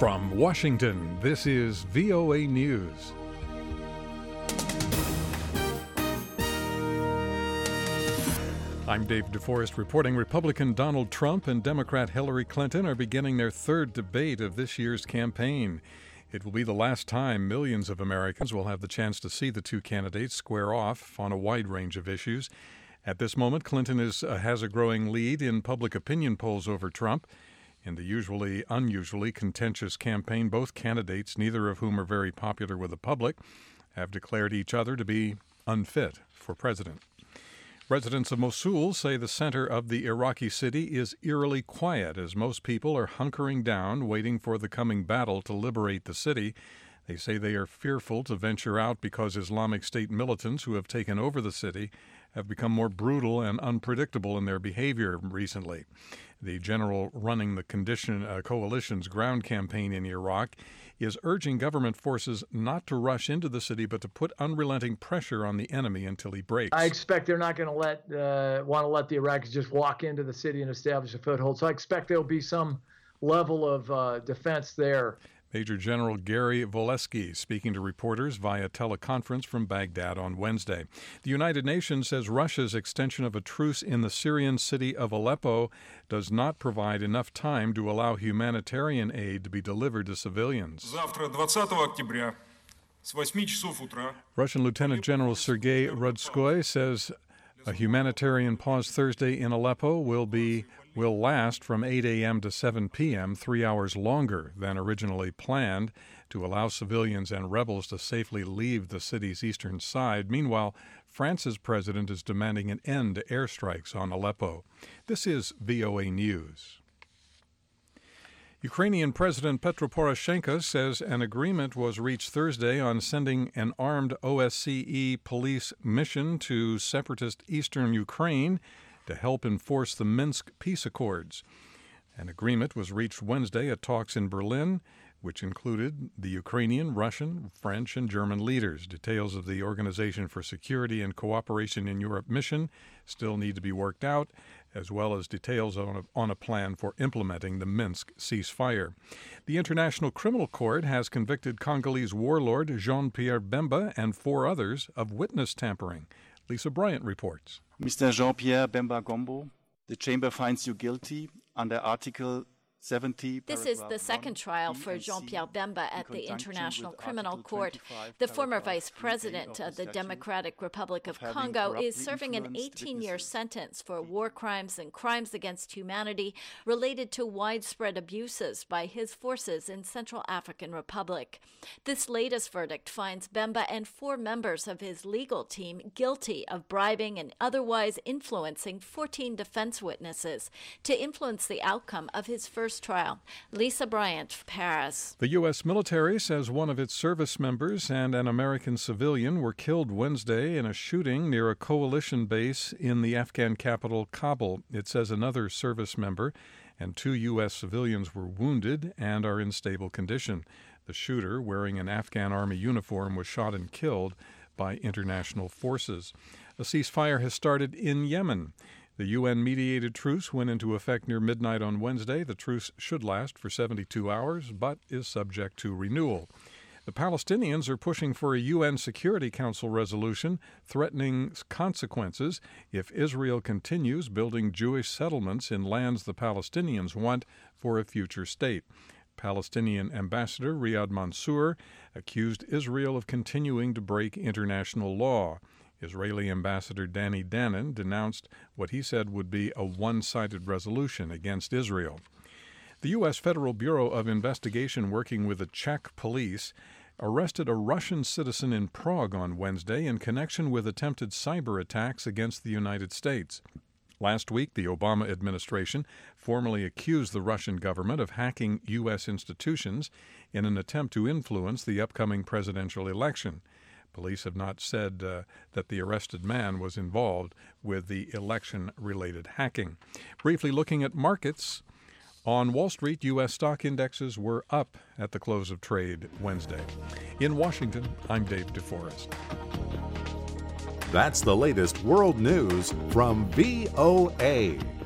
From Washington, this is VOA News. I'm Dave DeForest reporting Republican Donald Trump and Democrat Hillary Clinton are beginning their third debate of this year's campaign. It will be the last time millions of Americans will have the chance to see the two candidates square off on a wide range of issues. At this moment, Clinton has a growing lead in public opinion polls over Trump. In the unusually contentious campaign, both candidates, neither of whom are very popular with the public, have declared each other to be unfit for president. Residents of Mosul say the center of the Iraqi city is eerily quiet as most people are hunkering down, waiting for the coming battle to liberate the city. They say they are fearful to venture out because Islamic State militants who have taken over the city have become more brutal and unpredictable in their behavior recently. The general running the coalition's ground campaign in Iraq is urging government forces not to rush into the city, but to put unrelenting pressure on the enemy until he breaks. I expect they're not going to want to let the Iraqis just walk into the city and establish a foothold. So I expect there'll be some level of defense there. Major General Gary Volesky speaking to reporters via teleconference from Baghdad on Wednesday. The United Nations says Russia's extension of a truce in the Syrian city of Aleppo does not provide enough time to allow humanitarian aid to be delivered to civilians. Russian Lieutenant General Sergei Rudskoy says a humanitarian pause Thursday in Aleppo will last from 8 a.m. to 7 p.m., 3 hours longer than originally planned, to allow civilians and rebels to safely leave the city's eastern side. Meanwhile, France's president is demanding an end to airstrikes on Aleppo. This is VOA News. Ukrainian President Petro Poroshenko says an agreement was reached Thursday on sending an armed OSCE police mission to separatist eastern Ukraine to help enforce the Minsk peace accords. An agreement was reached Wednesday at talks in Berlin, which included the Ukrainian, Russian, French, and German leaders. Details of the Organization for Security and Cooperation in Europe mission still need to be worked out, as well as details on a plan for implementing the Minsk ceasefire. The International Criminal Court has convicted Congolese warlord Jean-Pierre Bemba and 4 others of witness tampering. Lisa Bryant reports. Mr. Jean-Pierre Bemba Gombo, the chamber finds you guilty under Article 70. This is the second trial for Jean-Pierre Bemba at the International Criminal Court. The former vice president of the Democratic Republic of Congo is serving an 18-year sentence for war crimes and crimes against humanity related to widespread abuses by his forces in Central African Republic. This latest verdict finds Bemba and 4 members of his legal team guilty of bribing and otherwise influencing 14 defense witnesses to influence the outcome of his first trial. Lisa Bryant, Paris. The U.S. military says one of its service members and an American civilian were killed Wednesday in a shooting near a coalition base in the Afghan capital, Kabul. It says another service member and 2 U.S. civilians were wounded and are in stable condition. The shooter, wearing an Afghan army uniform, was shot and killed by international forces. A ceasefire has started in Yemen. The UN-mediated truce went into effect near midnight on Wednesday. The truce should last for 72 hours, but is subject to renewal. The Palestinians are pushing for a UN Security Council resolution threatening consequences if Israel continues building Jewish settlements in lands the Palestinians want for a future state. Palestinian Ambassador Riyad Mansour accused Israel of continuing to break international law. Israeli Ambassador Danny Danon denounced what he said would be a one-sided resolution against Israel. The U.S. Federal Bureau of Investigation, working with the Czech police, arrested a Russian citizen in Prague on Wednesday in connection with attempted cyber attacks against the United States. Last week, the Obama administration formally accused the Russian government of hacking U.S. institutions in an attempt to influence the upcoming presidential election. Police have not said that the arrested man was involved with the election-related hacking. Briefly looking at markets, on Wall Street, U.S. stock indexes were up at the close of trade Wednesday. In Washington, I'm Dave DeForest. That's the latest world news from VOA.